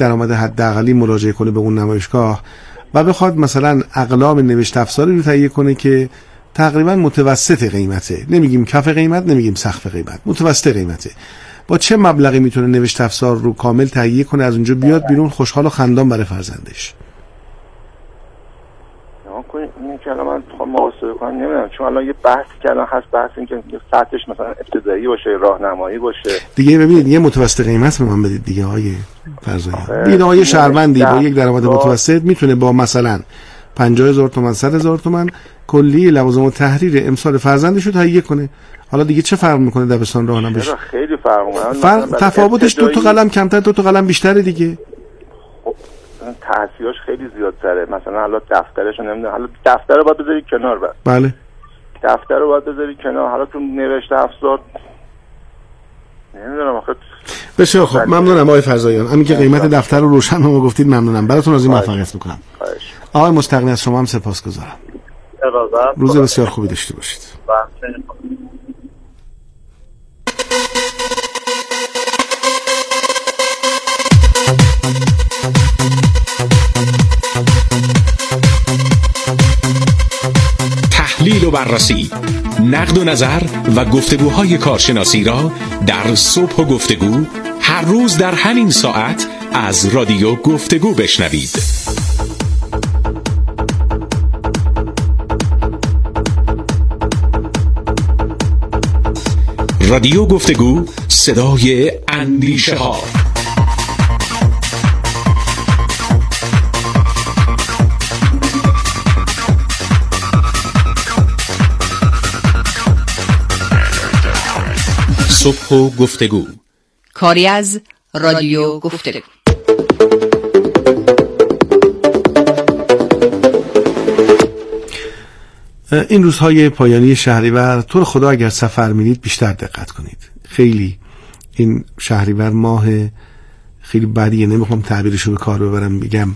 درآمد حداقلی مراجعه کنه به اون نمایشگاه و بخواد مثلا اقلام نوشت افزاری رو تهیه کنه که تقریبا متوسط قیمته، نمیگیم کف قیمت، نمیگیم سقف قیمت، متوسط قیمته، با چه مبلغی میتونه نوشت افزار رو کامل تهیه کنه از اونجا بیاد بیرون خوشحال و خندان برای فرزندش؟ این که الان من خواهم محاسبه کنم نمیدونم، چون الان یه بحث که الان هست، بحث این که سطحش مثلا ابتدایی باشه، راهنمایی باشه دیگه. ببینید یه متوسط قیمت به من بدید دیگه آقای فرزایان. دیگه آقای شهروندی با یک درآمد متوسط میتونه با مثلا 50,000 تومان 100,000 تومان کلی لوازم التحریر امسال فرزندش رو تهیه کنه. حالا دیگه چه فرق میکنه دبستان راهنمایی بشه؟ خیلی فرق میکنه. تفاوتش 2 تا قلم کمتر 2 تا قلم بیشتره دیگه. تحصیلاش خیلی زیادتره. مثلا حالا دفترش نمیدونم، حالا دفتر رو باید بذاری کنار، بس بله دفتر رو باید بذاری کنار، حالا تو نوشته افزار نمیدونم آخه. بسیار خب، ممنونم آقای فرزایان. همین که قیمت دفتر رو روشن به ما گفتید ممنونم. براتون از این موفقیت میکنم. آقای مستغنی از شما هم سپاسگزارم. روز بسیار خوبی داشته باشید. تحلیل و بررسی، نقد و نظر و گفتگوهای کارشناسی را در صبح و گفتگو هر روز در همین ساعت از رادیو گفتگو بشنوید. رادیو گفتگو، صدای اندیشه ها. صبح و گفتگو، کاری از رادیو گفتگو. این روزهای پایانی شهریور تو رو خدا اگر سفر میرید بیشتر دقت کنید. خیلی این شهریور ماه خیلی بدیه، نمیخوام تعبیرشو به کار ببرم،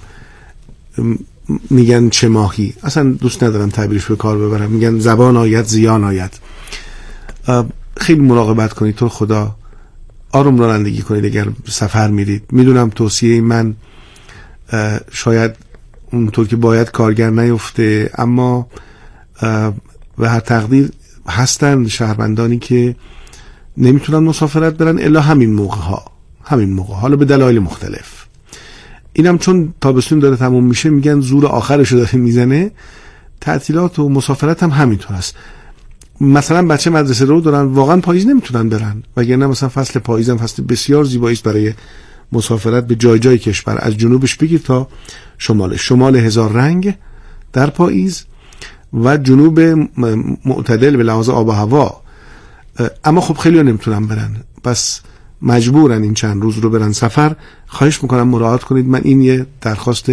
میگن چه ماهی، اصلا دوست ندارم تعبیرشو به کار ببرم، میگن زبان آید زیان آید. خیلی مراقبت کنید، تو خدا آروم رانندگی کنید اگر سفر میرید. میدونم توصیه من شاید اونطور که باید کارگر نیفته، اما به هر تقدیر هستن شهروندانی که نمیتونن مسافرت برن الا همین موقع حالا به دلایل مختلف. اینم چون تابستون داره تموم میشه میگن زور آخرشو داره میزنه، تعطیلات و مسافرت هم همینطور است. مثلا بچه مدرسه رو دارن واقعا پاییز نمیتونن برن، وگرنه مثلا فصل پاییز هم فصل بسیار زیبایی است برای مسافرت به جای جای کشور، از جنوبش بگیر تا شمالش. شمال هزار رنگ در پاییز و جنوب معتدل به لحاظ آب و هوا. اما خب خیلی ها نمیتونن برن، پس مجبورن این چند روز رو برن سفر. خواهش میکنم مراعات کنید. من این یه درخواست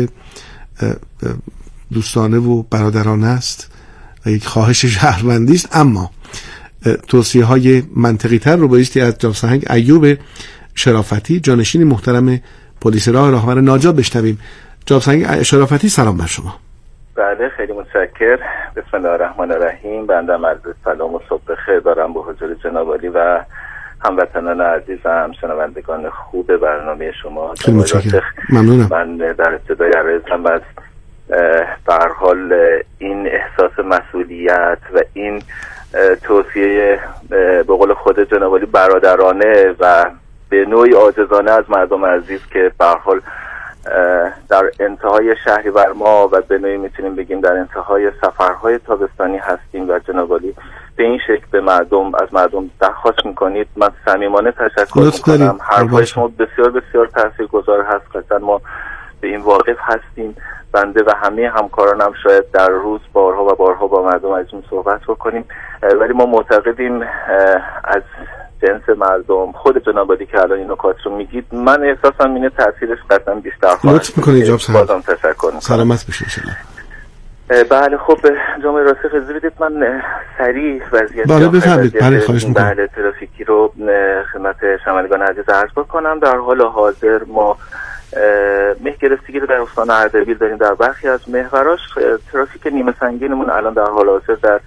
دوستانه و برادرانه است و یک خواهش شهروندی است، اما توصیه های منطقی تر رو بایستی از جناب سرهنگ ایوب شرافتی، جانشین محترم پلیس راه راهور ناجا بشنویم. جناب سرهنگ شرافتی، سلام بر شما. بله خیلی متشکر. بسم الله الرحمن الرحیم. بنده عرض سلام و صبح بخیر دارم به حضور جناب عالی و هموطنان عزیزم، شنوندگان خوب برنامه شما. خیلی متشکرم. ممنونم. من در ابتدای عرضم از به هر حال این احساس مسئولیت و این توصیه به قول خود جناب عالی برادرانه و به نوعی عاجزانه از مردم عزیز که به هر حال در انتهای شهریور ماه و به نوعی میتونیم بگیم در انتهای سفرهای تابستانی هستیم و جناب عالی به این شکل به مردم، از مردم درخواست میکنید. من صمیمانه تشکر میکنم. حرفای شما بسیار بسیار تاثیرگذار هست. قطعا ما به این واقف هستیم. بنده و همه همکارانم شاید در روز بارها و بارها با مردم عزیزمون صحبت بکنیم، ولی ما معتقدیم از جنس مردم خود جناب عالی که الان این نکات رو میگید، من احساسم اینه تاثیرش قطعا بیشتر خواهد. لطف میکنید جناب سرهنگ. بازم تشکر میکنم. سلامت باشید ان شاء الله. بله خب جناب راسخ اجازه بدید من سریع وضعیت خواهش میکنم. ترافیکی رو خدمت شنوندگان عزیز عرض بکنم. در حال حاضر ما مه گرفتگی رو در استان اردبیل داریم. در برخی از محوراش ترافیک نیمه سنگینمون الان در حال حاضر در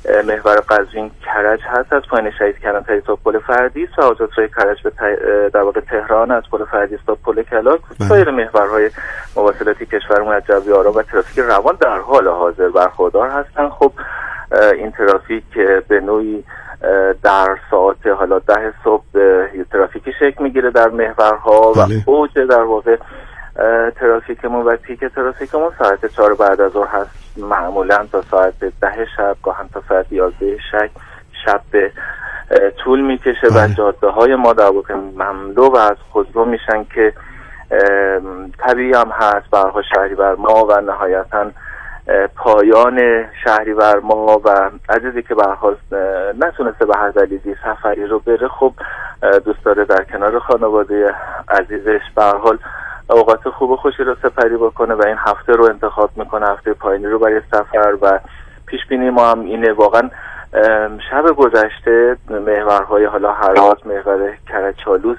محور قزوین کرج هست، از پایین شهید کلانتری تا پل فردیس و آجاترای کرج به در واقع تهران از پل فردیس تا پل کلاک. سایر محورهای مواصلاتی کشورمون از جوی آرام و ترافیک روان در حال حاضر برخوردار هستن. خب این ترافیک به نوعی در ساعت حالا 10 صبح ترافیکی شکل میگیره در محورها و اوج در واقع ترافیکمون و پیک ترافیکمون ساعت 4 بعد از ظهر هست، معمولا تا ساعت 10 شب، گاهن تا ساعت 11 شب به طول میکشه و جاده های ما در واقع مملو از خودرو میشن که طبیعی هم هست. برها شهریور ما و نهایتا پایان شهریور ما و عزیزی که به هر حال نتونسته به هر دلیلی سفری رو بره، خب دوست داره در کنار خانواده عزیزش به هر حال اوقات خوب و خوشی رو سپری بکنه و این هفته رو انتخاب میکنه، هفته پایانی رو برای سفر. و پیش بینی ما هم اینه، واقعا شب گذشته محورهای حالا هرات، محور کرج‌چالوس،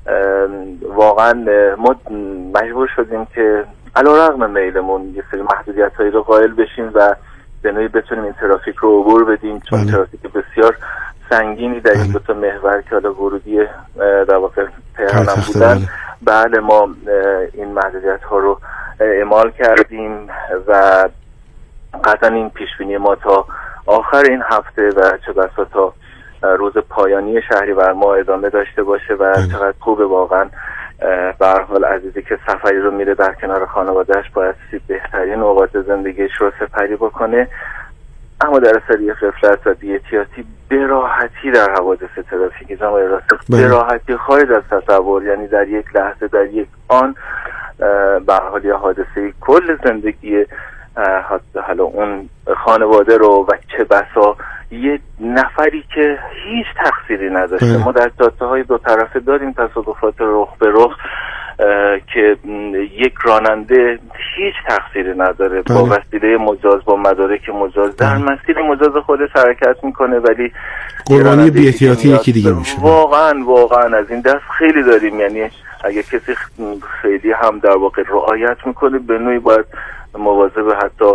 واقعا ما مجبور شدیم که علیرغم میلمون یه سری محدودیت‌هایی رو قائل بشیم و به نوعی بتونیم این ترافیک رو عبور بدیم، چون ترافیک بسیار سنگینی در این دو تا محور که حالا ورودی در واقع تهران هم بودن. بله ما این محدودیت‌ها رو اعمال کردیم و قطعا این پیشبینی ما تا آخر این هفته و چه بسا تا روز پایانی شهریور ما ادامه داشته باشه و چقدر خوبه واقعا. به هر حال عزیزی که سفری رو میره در کنار خانوادهش باید بهترین اوقات زندگیش رو سپری بکنه، اما در اثر غفلت و بی‌احتیاطی به راحتی در حوادث ترافیکی به راحتی خارج از تصور، یعنی در یک لحظه، در یک آن به هر حال یه حادثه کل زندگی حالا اون خانواده رو و چه بسا یه نفری که هیچ تقصیری نداشته. ما در جاده‌های دو طرفه داریم تصادفات رخ به رخ که یک راننده هیچ تقصیری نداره، با وسیله مجاز، با مدارک مجاز در مسیر مجاز خودش حرکت میکنه، ولی قربانی بی‌احتیاطی یکی دیگه میشه. واقعا از این دست خیلی داریم. یعنی اگه کسی خیلی هم در واقع رعایت میکنه، به نوعی باید مواظب حتی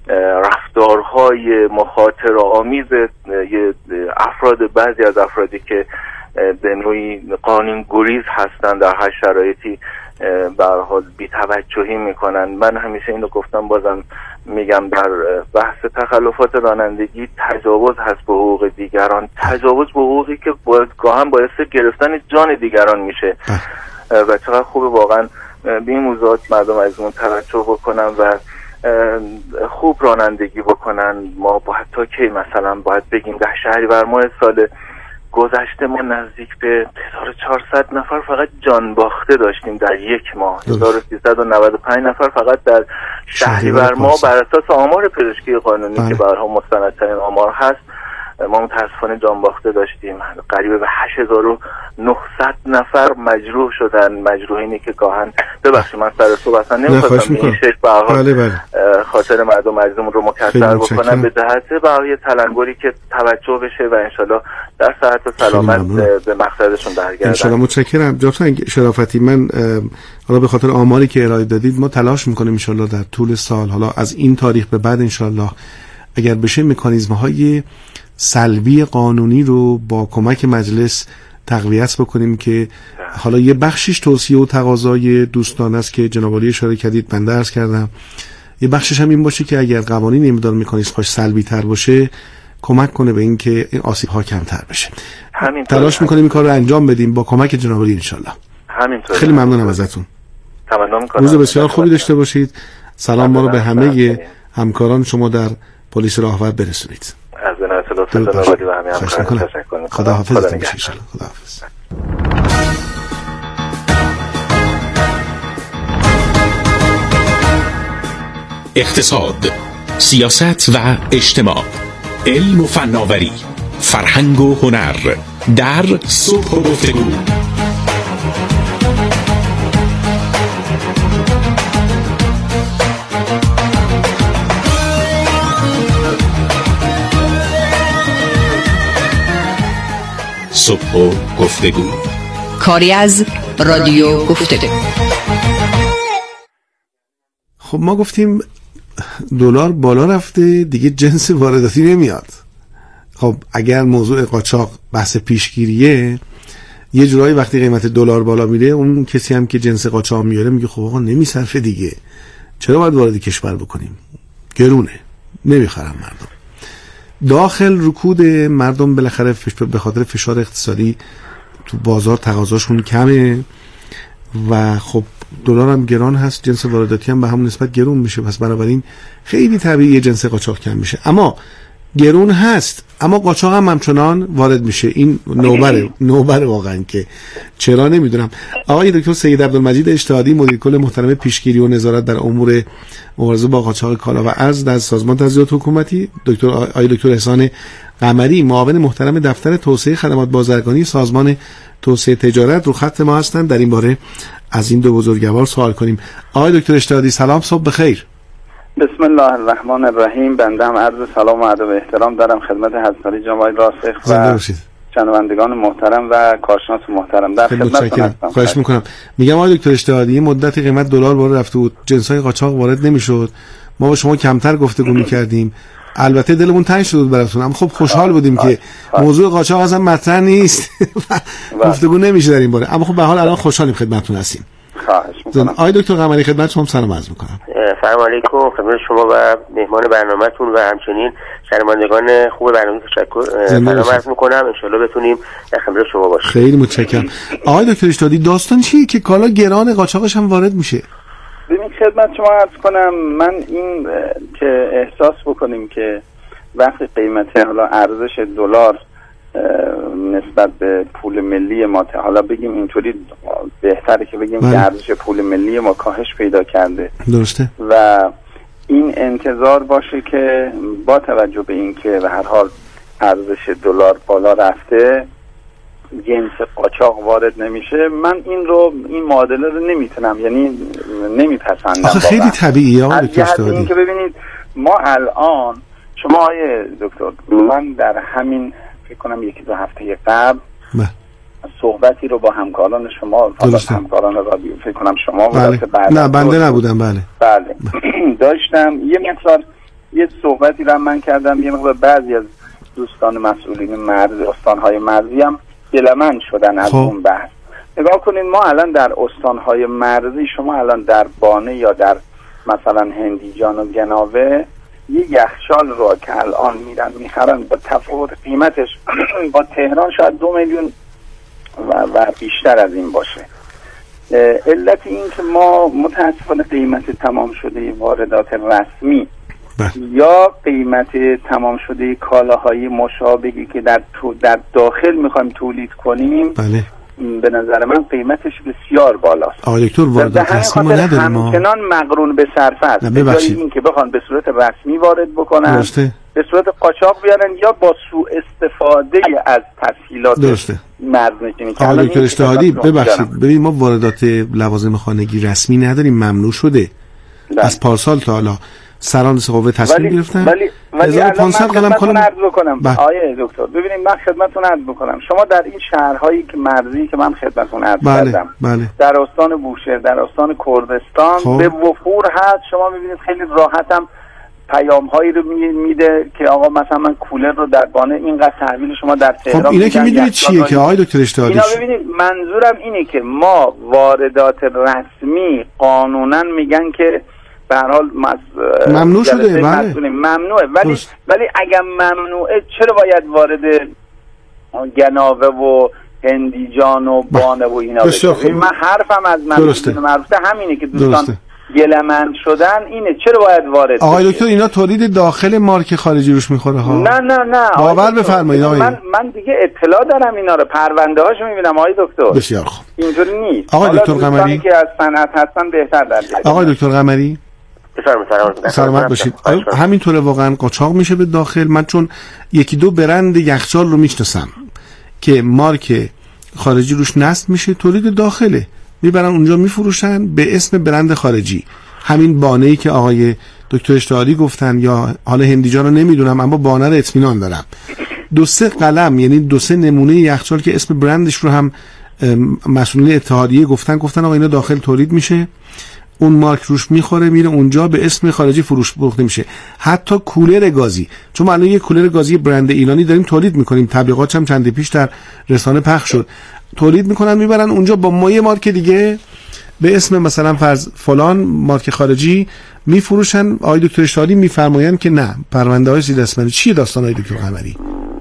رفتارهای مخاطره‌آمیز افراد، بعضی از افرادی که به نوعی قانون گریز هستن در هر شرایطی به هر حال بی‌توجهی میکنن. من همیشه اینو گفتم، بازم میگم، در بحث تخلفات رانندگی تجاوز هست به حقوق دیگران، تجاوز به حقوقی که گاهن باعث گرفتن جان دیگران میشه و چقدر خوبه واقعا به این موضوعات مردم از اون توجه بکنن و خوب رانندگی بکنن. ما باید تا کی مثلا باید بگیم در شهریور ماه سال گذشته ما نزدیک به 1400 نفر فقط جان باخته داشتیم در یک ماه، 1395 نفر فقط در شهریور ماه بر اساس آمار پزشکی قانونی که برها مستندترین آمار هست. ما متاسفانه جان باخته داشتیم، قریب به 8900 نفر مجروح شدن. مجروحینی که گاهن ببخشید من سر صبح اصلا نمی‌خواستم این شکل به هر حال خاطر مردم عزیزمون رو مکسر بکنم، به جهت برای تلنگری که توجه بشه و انشالله در صحت و سلامت به مقصدشون برگردن. انشالله. متشکرم جناب شرافتی. من حالا به خاطر آماری که ارائه دادید ما تلاش می‌کنیم انشالله در طول سال، حالا از این تاریخ به بعد انشالله اگر بشه مکانیزم‌های سلبی قانونی رو با کمک مجلس تقویت بکنیم که حالا یه بخشش توصیه و تقاضای دوستان است که جناب عالی اشاره کردید، من درس کردم، یه بخشش هم این باشه که اگر قوانین این مقدار مکانیزم‌هاش سلبی تر باشه کمک کنه به این که این آسیب‌ها کمتر بشه. تلاش می‌کنیم این کار رو انجام بدیم با کمک جناب عالی انشالله. همینطور. خیلی ممنونم ازتون. تمنا می‌کنم. روز بسیار خوبی داشته باشید. سلام ما رو به همه همکاران شما در پلیس راهور برسونید. از جناب لطفاً و همه همکاران تشکر می‌کنم. خدا حافظتون باشه ان شاء الله. خدا حافظ. اقتصاد، سیاست و اجتماع، علم و فناوری، فرهنگ و هنر در صبح و گفتگو. صبح و گفتگو، کاری از رادیو گفتگو. خب ما گفتیم دلار بالا رفته دیگه، جنس وارداتی نمیاد. خب اگر موضوع قاچاق بحث پیشگیریه، یه جورایی وقتی قیمت دلار بالا میره، اون کسی هم که جنس قاچاق میاره میگه خب آقا نمیصرفه دیگه، چرا باید وارد کشور بکنیم، گرونه، نمیخرم مردم. داخل رکود مردم بالاخره به خاطر فشار اقتصادی تو بازار تقاضاشون کمه و خب دلار هم گران هست، جنس وارداتی هم به همون نسبت گرون میشه، پس بنابراین خیلی طبیعیه جنس قاچاق کم میشه. اما گرون هست، اما قاچاق هم همچنان وارد میشه. این نوبره واقعا که چرا نمیدونم. آقای دکتر سید عبدالمجید اجتهادی، مدیر کل محترم پیشگیری و نظارت در امور مبارزه با قاچاق کالا و ارز در سازمان تسهیلات حکومتی، آقای دکتر احسان قمری، معاون محترم دفتر توسعه خدمات بازرگانی سازمان توسعه تجارت، رو خط ما هستند. در این باره از این دو بزرگوار سوال کنیم. آقای دکتر اجتهادی سلام، صبح بخیر. بسم الله الرحمن الرحیم. بنده هم عرض سلام و ادب و احترام دارم خدمت حضرت جناب راسخ و شنوندگان محترم و کارشناس محترم. در خدمتتون هستم. خواهش میکنم. میگم آقای دکتر اجتهادی، مدتی قیمت دلار بالا رفته بود، جنسای قاچاق وارد نمیشد، ما با شما کمتر گفتگو میکردیم، البته دلمون تنگ شد براتون، اما خب خوشحال بودیم که موضوع قاچاق اصلا مطرح نیست گفتگو نمیشه در این باره، اما خب به حال الان خوشحالیم خدمتتون هستیم. خواهش میکنم. آقای دکتر قمری خدمت شما سلام عرض میکنم. سلام علیکم خدمت شما و مهمان برنامه‌تون و همچنین شنوندگان خوب برنامه تشکر سلام عرض میکنم. ان شاءالله بتونیم در خدمت شما باشیم. خیلی متشکرم. آقای دکتر اجتهادی، داستان چیه که کالا گران قاچاقش هم وارد میشه؟ ببینید خدمت شما عرض کنم، من این که احساس بکنیم که وقتی قیمت حالا ارزش دلار نسبت به پول ملی ما، حالا بگیم اینطوری بهتره که بگیم که ارزش پول ملی ما کاهش پیدا کرده، درسته، و این انتظار باشه که با توجه به این که به هر حال ارزش دلار بالا رفته جنس قاچاق وارد نمیشه، من این معادله رو نمیتونم، یعنی نمیپسندم. آخه خیلی طبیعیه آقای دکتر اجتهادی. این که ببینید ما الان، شما آقای دکتر، من در همین فکر کنم یکی دو هفته قبل صحبتی رو با همکاران شما، همکاران رادیو، فکر کنم شما نه بنده نبودم، بله داشتم یه صحبتی رو من کردم، یه مقدار بعضی از دوستان مسئولین مرزی، استانهای مرزی هم دلمند شدن از اون بحث. نگاه کنین، ما الان در استانهای مرزی، شما الان در بانه یا در مثلا هندیجان و گناوه یه یخچال رو که الان میخرن با تفاوت قیمتش با تهران شاید 2 میلیون و بیشتر از این باشه. علت این که ما متاسفانه قیمت تمام شده واردات رسمی یا قیمت تمام شده کالاهای مشابهی که در داخل میخوایم تولید کنیم، به نظر من قیمتش بسیار بالاست. آقای دکتر، واردات رسمی ما نداریم، ما همچنان مقرون به صرفه است. به جای این که بخوان به صورت رسمی وارد بکنن، به صورت قاچاق بیارن یا با سوء استفاده از تسهیلات مرزنشینی. آقای دکتر اجتهادی ببخشید، ببین ما واردات لوازم خانگی رسمی نداریم، ممنوع شده. از پارسال تا حالا سران قوه تصمیم گرفتن. ولی 1500 قلم کنم عرض بکنم آیه دکتر، ببینید من خدمتتون عرض بکنم، شما در این شهرهایی که مرزی که من خدمتتون عرض کردم، در استان بوشهر، در استان کردستان به وفور هست. شما میبینید خیلی راحت هم پیام هایی رو میده که آقا مثلا من کولر رو در بانه اینقدر تحویل شما در تهران. خب اینا که میدونید چیه که آقای دکتر اجتهادی، اینا ببینید منظورم اینه که ما واردات رسمی قانونا میگن که به هر حال ممنوع شده، ممنوعه، ولی اگر ممنوعه چرا باید وارد گناوه و هندیجان و بانه و اینا بشه؟ من حرفم از مسئولین مربوطه همینه که دوستان گلمند شدن، اینه چرا باید وارد بشه. آقای دکتر اینا تولید داخل مارک خارجی روش میخوره ها؟ نه باور بفرمایید آقای، من دیگه اطلاع دارم اینا رو، پرونده هاشو میبینم آقای دکتر. بسیار خوب، اینجوری نیست. آقای دکتر قمری که از صنعت هستن بهتر در جریان. آقای دکتر قمری سلامت باشید. همینطوره واقعا قاچاق میشه به داخل. من چون یکی دو برند یخچال رو میشناسم که مارک خارجی روش نصب میشه، تولید داخله، میبرن اونجا میفروشن به اسم برند خارجی. همین بانه‌ای که آقای دکتر اجتهادی گفتن یا حالا هندیجان رو نمیدونم، اما بانه رو اطمینان دارم، 2-3 قلم یعنی 2-3 نمونه یخچال که اسم برندش رو هم مسئولین اتحادیه گفتن آقا اینا داخل تولید میشه، اون مارک روش میخوره میره اونجا به اسم خارجی فروخته میشه. حتی کولر گازی، چون ما الان یه کولر گازی برند ایرانی داریم تولید میکنیم، تبلیغاتش هم چند پیش در رسانه پخش شد، تولید میکنن میبرن اونجا با ما یه مارک دیگه به اسم مثلا فرض فلان مارک خارجی میفروشن. آقای دکتر اشتهادی میفرمایند که نه، پرونده های زیر اسم چیه داستان های دکتر قمری؟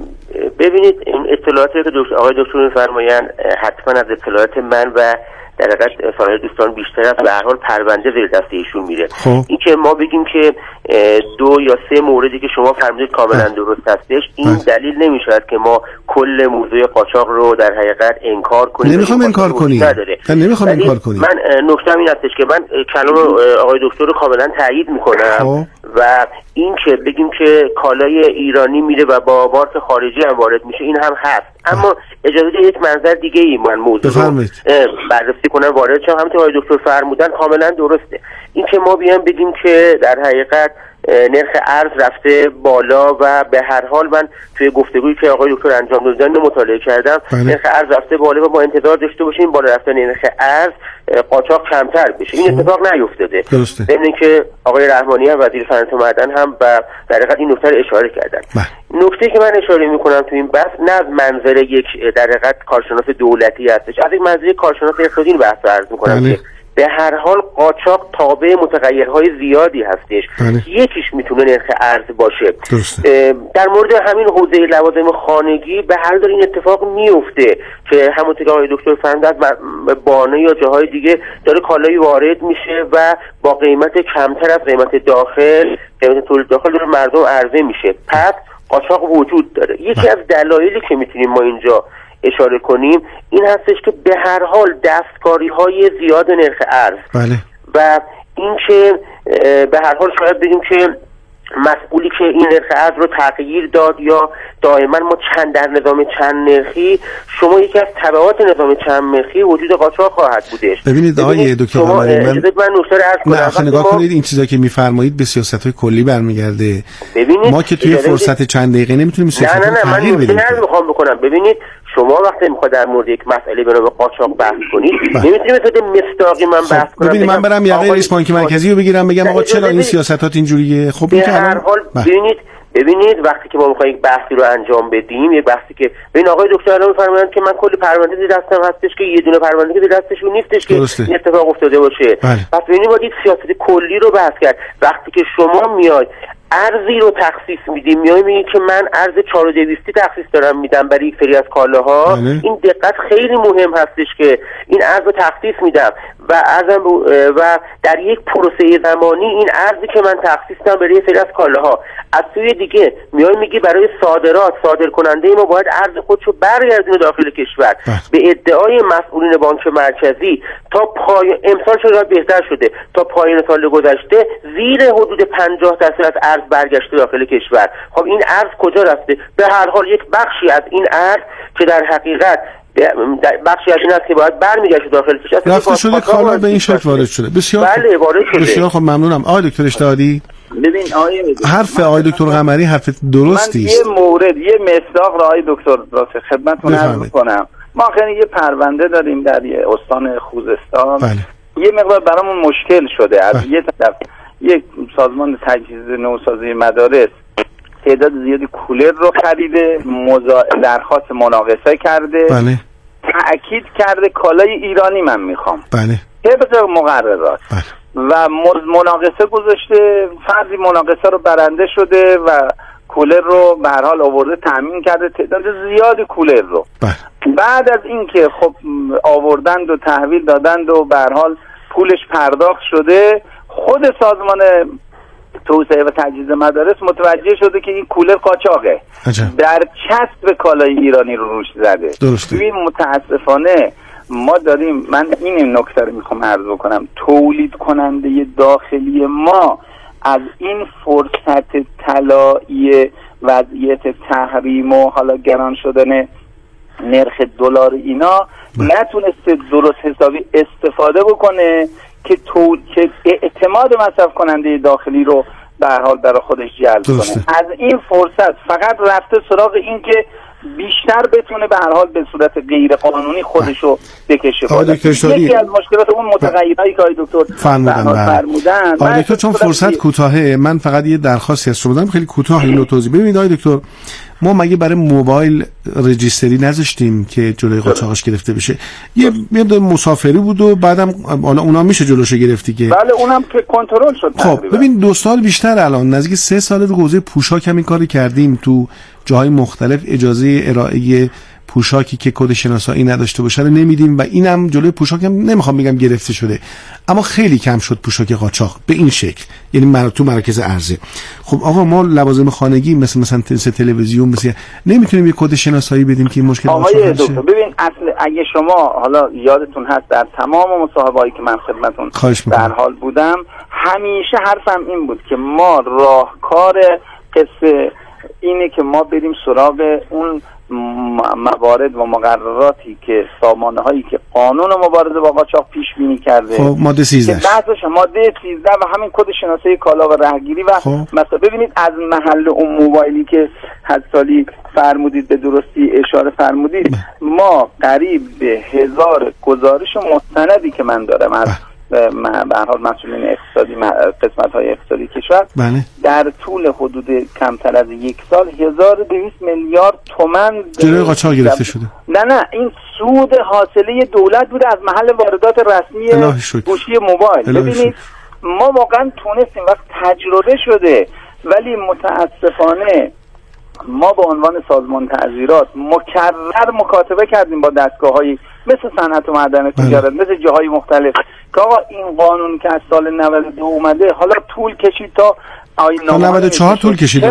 ببینید این اطلاعاتی که آقای دکتر میفرمایند حتما از اطلاعات من و در حقیقت سایر دوستان بیشتر است. به هر حال پرونده زیر دست ایشون میره. این که ما بگیم که 2 یا 3 موردی که شما فرمودید کاملا درست هستش، این دلیل نمیشود که ما کل موضوع قاچاق رو در حقیقت انکار کنیم. نمیخوام انکار کنیم. نمیخوام انکار کنیم. من نکته این هستش که من کلام آقای دکتر رو کاملا تایید میکنم و این که بگیم که کالای ایرانی میره و با مارک خارجی هم وارد میشه این هم هست. اما اجازه بدید یک منظر دیگه ای من موضوع رو بررسی کنم وارد شم. همونطور آقای دکتر فرمودن کاملا درسته. این که ما بیام بگیم که در حقیقت نرخ ارز رفته بالا و به هر حال من توی گفتگویی که آقای دکتر انجام دادن مطالعه کردم، نرخ ارز رفته بالا و ما انتظار داشته باشیم بالا رفتن نرخ ارز قاچاق کمتر بشه. این اتفاق نیفتاده. ببینید که آقای رحمانی هم وزیر صنعت و معدن هم و در حقیقت این نکته رو اشاره کردن. نکته که من اشاره میکنم تو این بحث نه از منظر یک در حقیقت کارشناس دولتی هستش، از یک منظر کارشناس اقتصادی این بحث رو عرض میکنم که به هر حال قاچاق تابع متغیرهای زیادی هستش. یکیش میتونه نرخ ارز باشه. در مورد همین حوزه لوازم خانگی به هر حال این اتفاق میفته که همونطور که آقای دکتر فرمودن از بانه یا جاهای دیگه داره کالایی وارد میشه و با قیمت کمتر از قیمت داخل، قیمت تولید داخل داره مردم عرضه میشه. پس قاچاق وجود داره. یکی از دلایلی که میتونیم ما اینجا اشاره کنیم این هستش که به هر حال دستکاری های زیاد نرخ ارز و این که به هر حال شاید بگیم که مسئولی که این نرخ ارز رو تغییر داد یا دائما ما در نظام چند نرخی، شما یکی از تبعات نظام چند نرخی وجود قاچاق خواهد بودش. ببینید آقای دکتر قمری، من نکته رو عرض کنم. نگاه کنید این چیزا که میفرمایید به سیاست‌های کلی برمیگرده. ما که توی فرصت چند دقیقه نمیتونیم سیاست رو تغییر بدیم. من میخوام بکنم. ببینید شما وقتی میخواد در مورد یک مسئله به نام قاچاق بحث کنید نمیتونید به صورت مصداقی من بحث کنم. ببینید من برم یقه رئیس بانک مرکزی رو بگیرم بگم آقا چرا این سیاستات اینجوریه؟ خب این که هر حال ببینید وقتی که ما میخوایم یک بحثی رو انجام بدیم، یه بحثی که ببین آقای دکتر الان میفرمایند که من کلی پرونده زیر دستم هستش که یه دونه پرونده زیر دستشون نیستش که این اتفاق افتاده باشه. پس ببینید باید یک سیاست کلی رو بحث کرد. وقتی که شما میاد ارزی رو تخصیص میدیم، میگی که من ارز 4200 تخصیص دارم میدم برای یک سری از کالاها، این دقت خیلی مهم هستش که این ارز رو تخصیص میدم و در یک پروسه زمانی این ارزی که من تخصیص دادم برای یک سری از کالاها از سوی دیگه میگی برای صادرات صادر کننده ما باید ارز خودشو برگردونه داخل کشور. به ادعای مسئولین بانک مرکزی تا امسال شاید بهتر شده، تا پایان سال گذشته زیر حدود 50% از ارز برگشته داخل کشور. خب این ارز کجا رفته؟ به هر حال یک بخشی از این ارز که در حقیقت بخشی از این است که باید برمیگشت داخل کشور رفته شده، کالا به این شکل وارد شده. بسیار بله وارد شده. بسیار خب ممنونم. آقای دکتر اشتهادی، ببین حرف آقای دکتر قمری حرف درستی است. من یه مصداق را آقای دکتر راست خدمتتون عرض می‌کنم. ما خیلی یه پرونده داریم در یه استان خوزستان. یه مقدار برامون مشکل شده. از یه طرف یک سازمان تجهیز نوسازی مدارس تعداد زیادی کولر رو خریده، درخواست مناقصه کرده، تأکید کرده کالای ایرانی من میخوام طبق مقررات و مناقصه گذاشته. فردی مناقصه رو برنده شده و کولر رو به هر حال آورده تامین کرده، تعداد زیادی کولر رو. بعد از اینکه خب آوردند و تحویل دادند و به هر حال پولش پرداخت شده، خود سازمان توسعه و تجهیز مدارس متوجه شده که این کولر قاچاقه، در چسب کالای ایرانی رو روش زده. ببین متاسفانه ما داریم، من این نکته رو میخوام عرض بکنم، تولید کننده داخلی ما از این فرصت طلایی وضعیت تحریم و حالا گران شدن نرخ دلار اینا نتونسته درست حسابی استفاده بکنه که اعتماد مصرف کننده داخلی رو به هر حال برای خودش جلب کنه. از این فرصت فقط رفته سراغ این که بیشتر بتونه به هر حال به صورت غیر قانونی خودشو بکشه بالا. یکی از مشکلات اون متغیرهایی که آقای دکتر فرمودن. آقای دکتر چون فرصت کوتاهه، من فقط یه درخواستی از شما دارم خیلی کوتاه اینو توضیح ببینید. آقای دکتر، ما مگه برای موبایل رجیستری نذاشتیم که جلوی قاچاقش گرفته بشه؟ یه مسافری بود و بعدم حالا اونا میشه جلوشو گرفتی که بله اونم که کنترل شد. خب ببین 2 سال بیشتر، الان نزدیک 3 سال رو حوزه پوشاک همین کاری کردیم، تو جاهای مختلف اجازه ارائه پوشاکی که کد شناسایی نداشته باشه رو نمیدیم و اینم جلوی پوشاک هم نمیخوام بگم گرفته شده، اما خیلی کم شد پوشاک قاچاق به این شکل، یعنی تو مراکز عرضه. خب آقا ما لوازم خانگی مثلا تلویزیون مثلا نمیتونیم یه کد شناسایی بدیم که این مشکل آقای دکتر ببین اصل اگه شما حالا یادتون هست در تمام مصاحبه‌ای که من خدمتتون در حال بودم همیشه حرفم این بود که ما راهکار قصه اینه که ما بریم سراغ اون موارد و مقرراتی که سامانه هایی که قانون مبارزه با قاچاق پیش بینی کرده. خب ماده 13 که بعضش ماده 13 و همین کد شناسایی کالا و رهگیری و مثلا ببینید از محل اون موبایلی که حسالی فرمودید به درستی اشاره فرمودید ما قریب به 1000 گزارش مستندی که من دارم از به هر حال مسئولین اقتصادی قسمت‌های اقتصادی کشور در طول حدود کمتر از 1 سال 1200 میلیارد تومان جلوی قاچاق گرفته شده. نه این سود حاصله دولت بوده از محل واردات رسمی گوشی موبایل. ببینید ما واقعا تونستیم وقت تجربه شده، ولی متاسفانه ما به عنوان سازمان تعزیرات مکرر مکاتبه کردیم با دستگاه‌های مثل صنعت و معدن تجارت، مثل جاهای مختلف که آقا این قانون که از سال 92 اومده حالا طول کشید تا آیین نامه 94 طول کشید.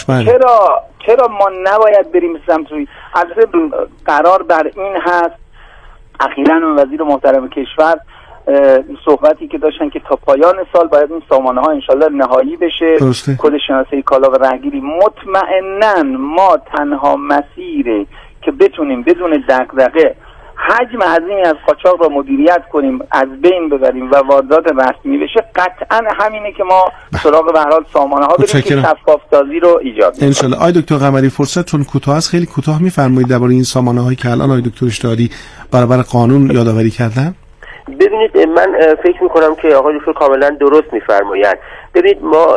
چرا ما نباید بریم سمتوی؟ البته قرار بر این هست اخیراً وزیر محترم کشور صحبتی که داشتن که تا پایان سال باید این سامانه ها انشالله نهایی بشه، کد شناسایی کالا و رهگیری. مطمئناً ما تنها مسیره که بتونیم بدون دغدغه حجم عظیمی از قاچاق را مدیریت کنیم، از بین ببریم و واردات رسمی بشه، قطعاً همینه که ما سراغ به هر حال سامانه ها بریم که شفاف سازی رو ایجاد کنیم. ان شاء الله. آقای دکتر قمری فرصت چون کوتاه است خیلی کوتاه میفرمایید درباره این سامانه هایی که الان آقای دکتر اشتهادی برابر قانون یادآوری کردن؟ ببینید من فکر میکنم که آقای دکتر کاملا درست میفرمایند. ببینید ما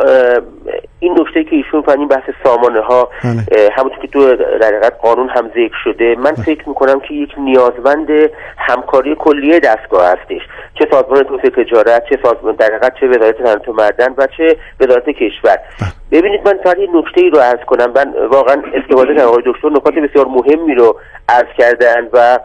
این نکته که ایشون فرمودن بحث سامانه ها همونطور که تو در حقیقت قانون هم ذکر شده، من فکر میکنم که یک نیازمند همکاری کلیه دستگاه هستش، چه سازمان توسعه تجارت، چه سازمان در حقیقت، چه وزارت صنعت و معدن و چه وزارت کشور. ببینید من فقط یه نکته‌ای رو عرض کنم. من واقعا استفاده کردم آقای دکتر نکات بسیار مهمی رو عرض کردن و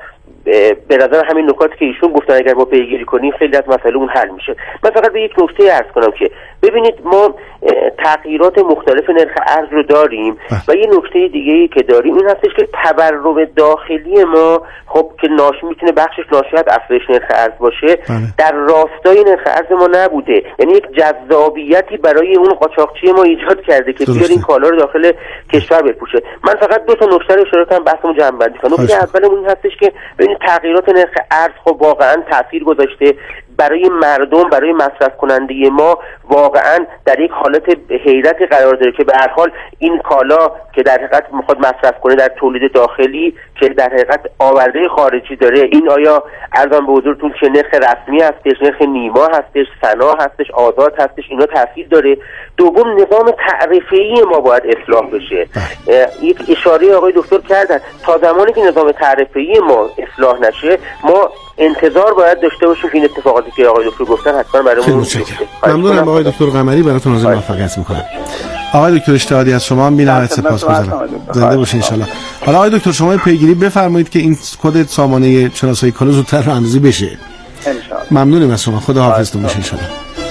به نظر همین نکاتی که ایشون گفتن اگر ما پیگیری کنیم خیلی از مسائل اون حل میشه. من فقط به یک نکته عرض کنم که ببینید ما تغییرات مختلف نرخ ارز رو داریم و یه نکته دیگه ای که داریم این هستش که تورم داخلی ما خب که میتونه بخشش ناشی از افزایش نرخ ارز باشه در راستای نرخ ارز ما نبوده، یعنی یک جذابیتی برای اون قاچاقچی ما ایجاد کرده که بیاد این کالا رو داخل کشور بفروشه. من فقط 2 تا نکته رو اشاره کنم بحثمو جمع‌بندی کنم. نکته اولمون این هستش که ببینید تغییرات نرخ ارز خب واقعا تاثیر گذاشته برای مردم، برای مصرف کننده ما واقعا در یک حالت حیرتی قرار داره که به هر حال این کالا که در حقیقت میخواد مصرف کنه در تولید داخلی که در حقیقت آورده خارجی داره، این آیا ارزان به حضورتون که نرخ رسمی هستش، نرخ نیما هستش، سنا هستش، آزاد هستش، اینا تاثیر داره. دوم نظام تعرفه‌ای ما باید اصلاح بشه. یک اشاره آقای دکتر کردن تا زمانی که نظام تعرفه‌ای ما اصلاح نشه ما انتظار باید داشته باشیم که این اتفاقاتی که آقای دکتر گفتن حتما برامون بیفته. ممنونم آقای دکتر قمری، براتون آرزوی موفقیت میکنم. آقای دکتر اشتهادی از شما بی‌نهایت سپاسگزارم. زنده باشین ان شاء الله. حالا آقای دکتر شما پیگیری بفرمایید که این کد سامانه شناسایی کالا زودتر رانندگی بشه. ان شاء الله. ممنونم از شما. خدا حافظتون باشه ان شاء الله.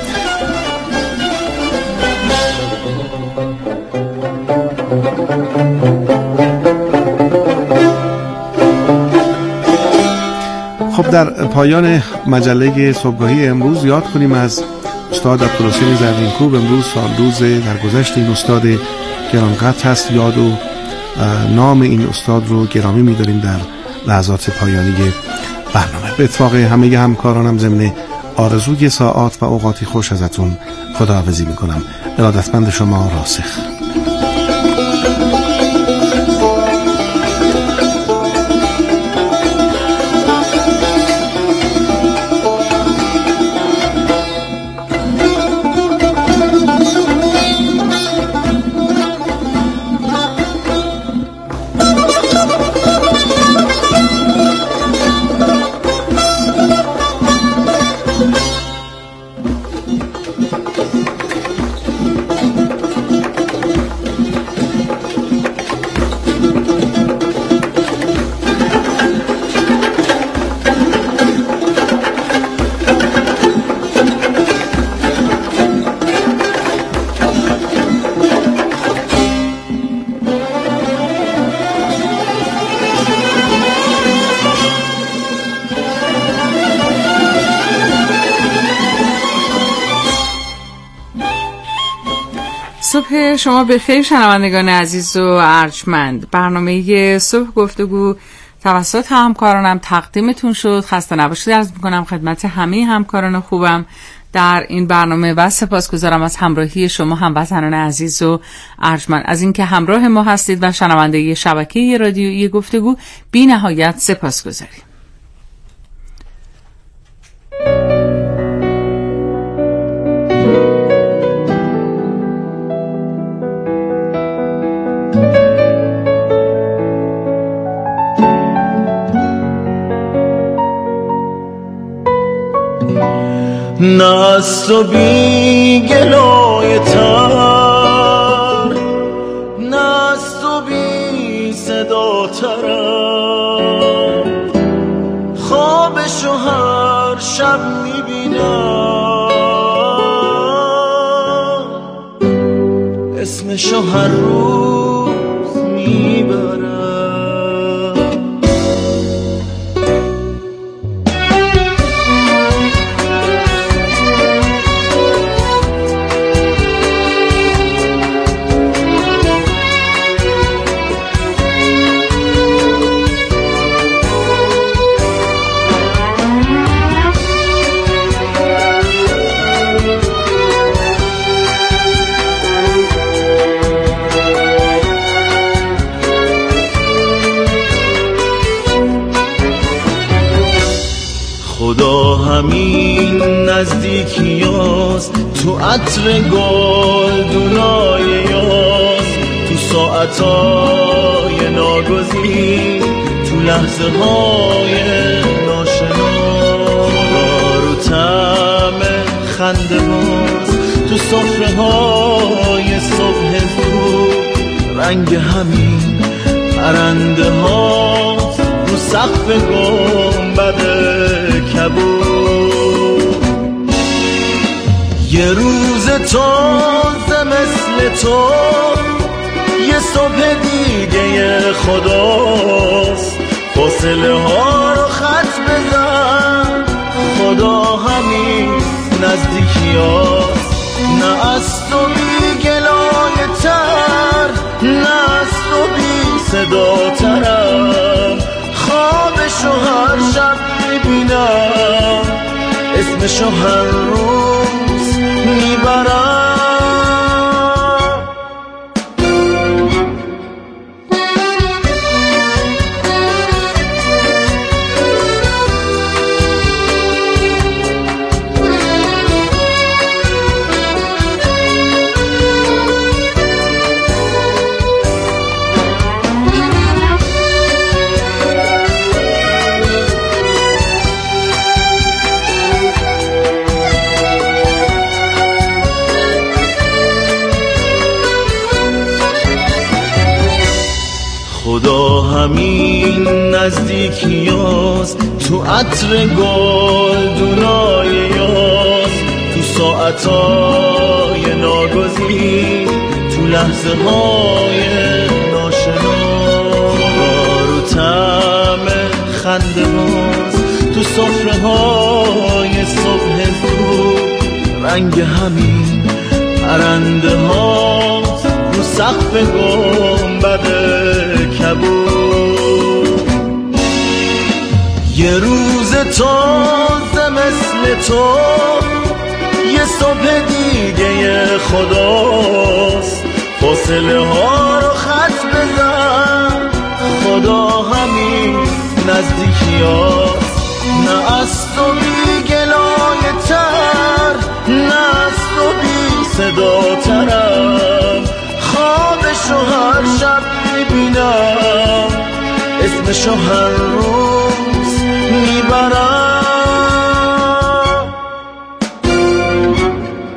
خب در پایان مجله صبحگاهی امروز یاد کنیم از استاد عبدالحسین زرینکوب. امروز سالروز درگذشت این استاد گرانقدر هست. یاد و نام این استاد رو گرامی می‌داریم در لحظات پایانی برنامه. به اتفاق همه همکارانم ضمن آرزوی ساعات و اوقاتی خوش ازتون خداحافظی می‌کنم. ارادتمند شما راسخ. صبح شما بخیر شنوندگان عزیز و ارجمند. برنامه صبح گفتگو توسط همکارانم تقدیمتون شد. خسته نباشید عرض میکنم خدمت همه همکاران خوبم در این برنامه و سپاسگزارم از همراهی شما هموطنان عزیز و ارجمند، از اینکه همراه ما هستید و شنونده شبکه رادیویی گفتگو بی نهایت سپاسگزاریم. نه از تو بی گلای تر، نه از تو بی صدا ترم، خوابشو هر شب میبینم، اسمشو هر روز میبرم. خدا همین نزدیکیاست، تو عطر گلدونای یاس، تو ساعتای ناگزیر، تو لحظه های ناشناس، خدا رو طعم خنده باز، تو سفره های صبح زود، رنگ همین پرنده هاست، رو سقف گنبد کبود. یه روز تازه مثل تو، یه صبح دیگه خداست، فاصله ها رو خط بزن، خدا همین نزدیکیاست. نه از تو بی گلای تر، نه از تو بی صدا ترم، خوابشو هر شب میبینم، اسمشو هر روز میبرم. خدا همین نزدیکیاست، تو عطر گلدونای یاس، تو ساعتای ناگزیر، تو لحظه های ناشناس، خدا رو طعم خنده باز، تو سفره های صبح زود، رنگ همین پرنده هاست، رو سقف گنبد کبود. یه روز تازه مثل تو، یه صبح دیگه خداست، فاصله ها رو خط بزن، خدا همین نزدیکیاست. نه از تو بی گلای تر، نه از تو بی صدا ترم، خوابشو هر شب میبینم، اسمشو هر روز میبرم.